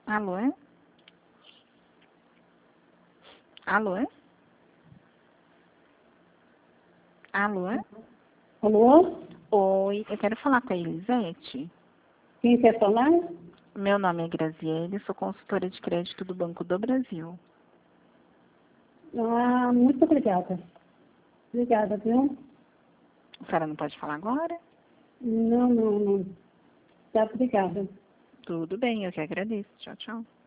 Alô? Alô? Alô? Alô? Oi, eu quero falar com a Elisete. Quem quer falar? Meu nome é Graziele, sou consultora de crédito do Banco do Brasil. Ah, muito obrigada. Obrigada, viu? A senhora não pode falar agora? Não. Tá, obrigada. Tudo bem, eu que agradeço. Tchau, tchau.